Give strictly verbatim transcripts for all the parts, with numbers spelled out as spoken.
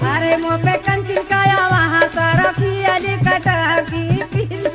अरे मुँह पे कंचन काया वहाँ सारा खियाली कटा की पिल्लू।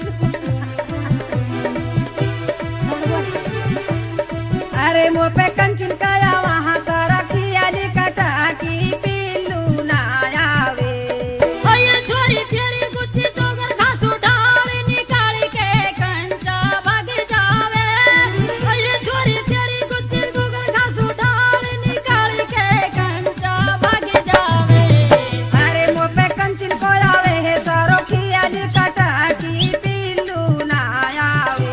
अरे मुँह पे कंचन काया वहाँ सारा खियाली कटा की पिल्लू ना आवे। ये छोरी तेरी गुच्छी चोगर घासू ढाल निकाल के कंचा भाग जावे। ये छोरी तेरी गुच्छी चोगर घासू ढाल निकाल के कंचा भाग जावे। अरे मुँह पे कंचन को आवे है सारो खियाली कटा की पिल्लू ना आवे।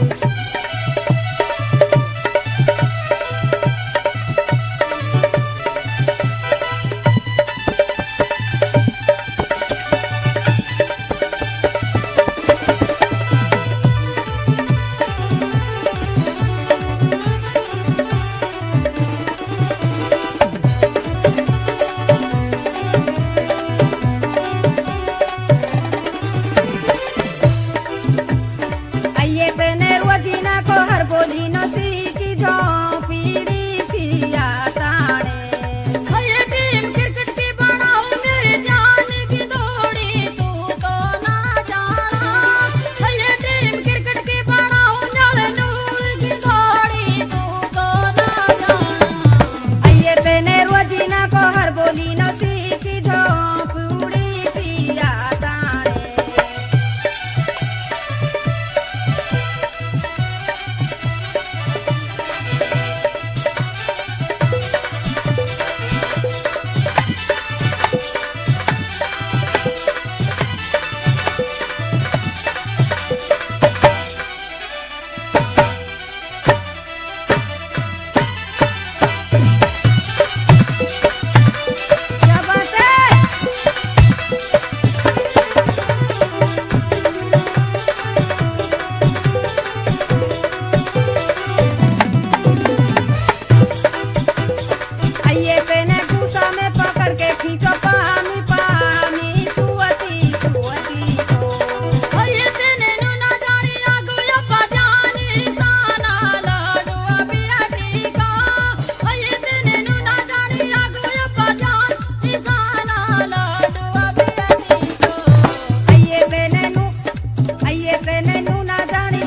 आइए तेने रोजीना को हर बोली न सीखी जो पीड़ी सिया ताने। ये टीम क्रिकेट की बनाओ मेरी जान की दौड़ी तू तो ना जाना। ये टीम क्रिकेट की बनाओ नल नूर की दौड़ी तू तो ना जाना। आइए तेने रोजीना को हर बोली न सीखी जो पीड़ी सिया ताने। क्या बात है? आइए तेने गुस्सा में पकड़ के खींचो पानी पानी सुअती सुअती को। ये तेने नुना जानी आगो या बजानी साना लाडो अबिया टीका। ये तेने नुना जानी आगो या बजानी साना लाडो अबिया टीका। आइए तेने नु आइए तेने नु ना जानी।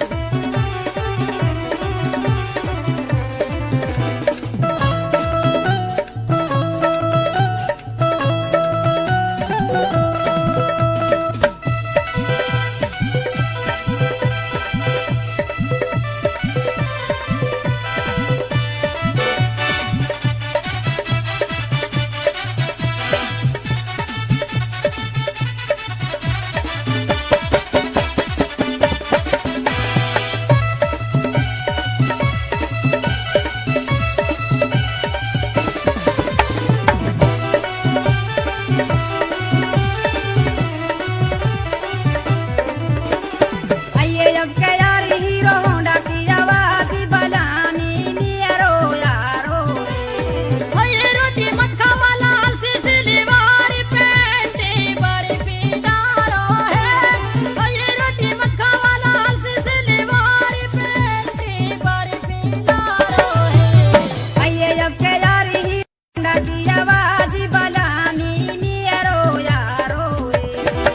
आइए अब के यारी हीरो होंडा की आवाज बजानी नियरो यारो रे। ये रोटी मत खावा लाल सी सिलवारी पेंटी बड़ी पीनारो है। ये रोटी मत खावा लाल सी सिलवारी पेंटी बड़ी पीनारो है। आइए अब के यारी हीरो होंडा की आवाज बजानी नियरो यारो रे।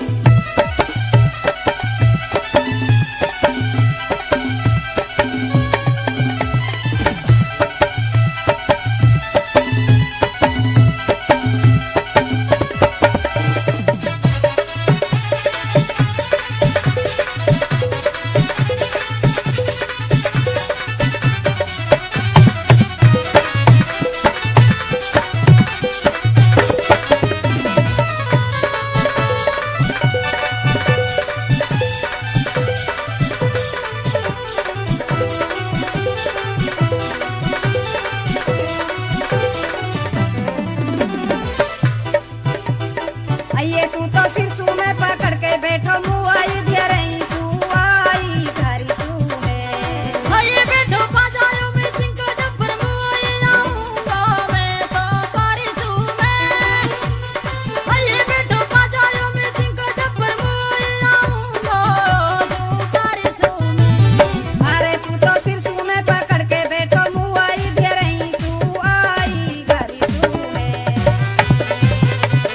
आइए तू तो सिरसू में पकड़ के बैठो मुआई धरई सुआई घरी सू में। ये बैठो बाजारों में सिंह डब्बर मुआई आऊंगा मैं तो पारिसू में। ये बैठो बाजारों में सिंह डब्बर मुआई आऊंगा तो पारिसू में। अरे तू तो सिरसू में पकड़ के बैठो मुआई धरई सुआई घरी सू में।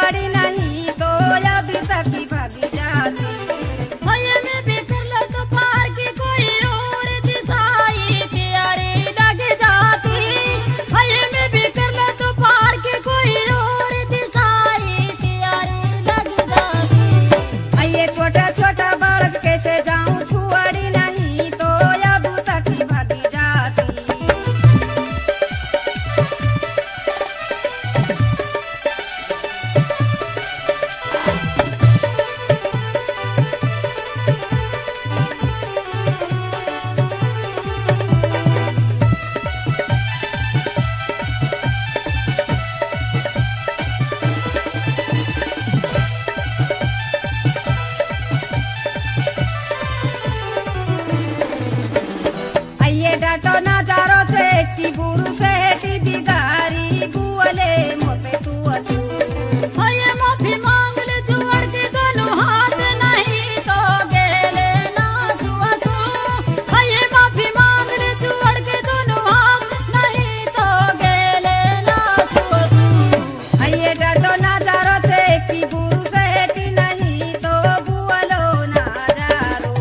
छुआड़ी नहीं तो अभी तक ही भागी जाती। भैया में भी कर लो तो पार की कोई और दिशाई तैयारी लग जाती। भैया में भी कर लो तो पार की कोई और दिशाई तैयारी लग जाती। आइए छोटा छोटा बालक कैसे जाऊं छुआड़ी नहीं तो अभी तक ही भागी जाती। आइए डाटो नजारो छे की गुरु से टी बिगारी बुअले मोते तू असू। भैया माफी मांग ले जुआड़ के दोनों हाथ नहीं तो गेले ना सुअसू। भैया माफी मांग ले जुआड़ के दोनों हाथ नहीं तो गेले ना सुअसू। आइए डाटो नजारो छे की गुरु से टी नहीं तो बुअलो नजारो।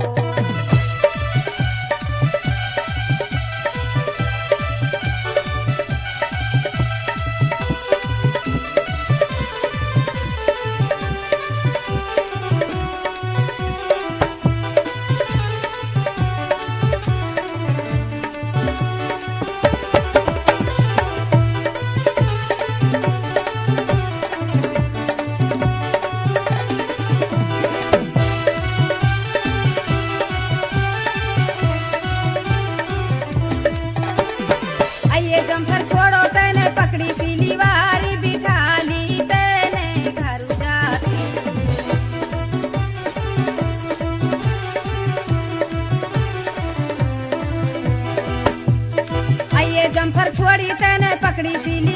आइए जम्फर छोड़ो तेने पकड़ी सीली वारी बिठाली तेने घर जाती। आइए जम्फर छोड़ी तेने पकड़ी सीली